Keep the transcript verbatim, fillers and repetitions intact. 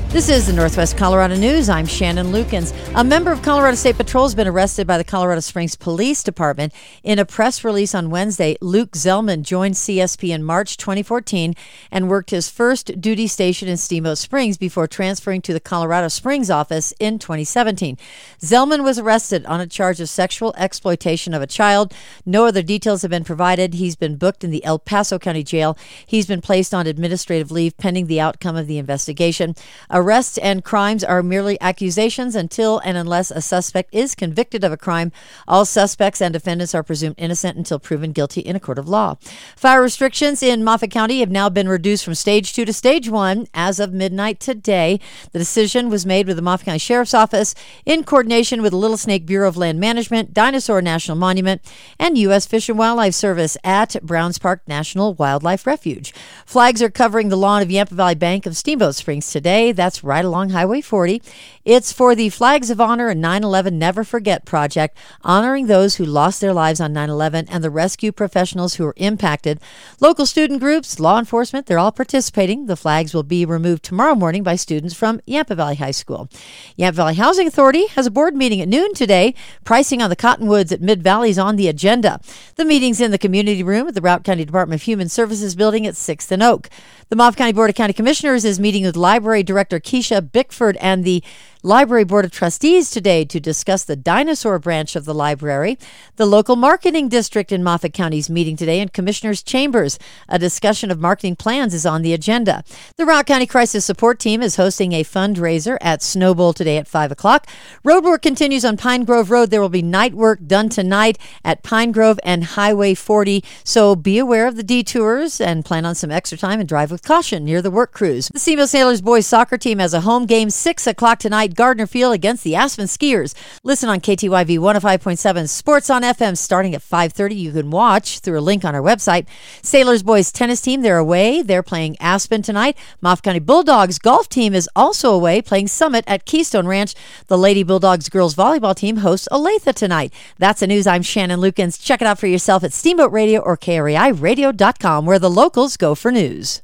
This is the Northwest Colorado News. I'm Shannon Lukens. A member of Colorado State Patrol has been arrested by the Colorado Springs Police Department. In a press release on Wednesday, Luke Zellman joined C S P in March twenty fourteen and worked his first duty station in Steamboat Springs before transferring to the Colorado Springs office in twenty seventeen. Zellman was arrested on a charge of sexual exploitation of a child. No other details have been provided. He's been booked in the El Paso County Jail. He's been placed on administrative leave pending the outcome of the investigation. Arrests and crimes are merely accusations until and unless a suspect is convicted of a crime. All suspects and defendants are presumed innocent until proven guilty in a court of law. Fire restrictions in Moffat County have now been reduced from stage two to stage one as of midnight today. The decision was made with the Moffat County Sheriff's Office in coordination with the Little Snake Bureau of Land Management, Dinosaur National Monument, and U S Fish and Wildlife Service at Browns Park National Wildlife Refuge. Flags are covering the lawn of Yampa Valley Bank of Steamboat Springs today. That's right along Highway forty. It's for the Flags of Honor and nine eleven Never Forget project, honoring those who lost their lives on nine eleven and the rescue professionals who were impacted. Local student groups, law enforcement, they're all participating. The flags will be removed tomorrow morning by students from Yampa Valley High School. Yampa Valley Housing Authority has a board meeting at noon today. Pricing on the Cottonwoods at Mid-Valley is on the agenda. The meeting's in the community room at the Routt County Department of Human Services building at sixth and Oak. The Moffat County Board of County Commissioners is meeting with Library Director Keisha Bickford and the Library Board of Trustees today to discuss the dinosaur branch of the library. The local marketing district in Moffat County is meeting today in Commissioners' Chambers. A discussion of marketing plans is on the agenda. The Routt County Crisis Support Team is hosting a fundraiser at Snow Bowl today at five o'clock. Road work continues on Pine Grove Road. There will be night work done tonight at Pine Grove and Highway forty. So be aware of the detours and plan on some extra time and drive with caution near the work crews. The Steamboat Sailors boys soccer team has a home game six o'clock tonight. Gardner Field against the Aspen Skiers. Listen on K T Y V one oh five point seven Sports on F M starting at five thirty. You can watch through a link on our website. Sailors boys tennis team, they're away. They're playing Aspen tonight. Moffat County Bulldogs golf team is also away, playing Summit at Keystone Ranch. The Lady Bulldogs girls volleyball team hosts Olathe tonight. That's the news. I'm Shannon Lukens. Check it out for yourself at Steamboat Radio or K R A I radio dot com, where the locals go for news.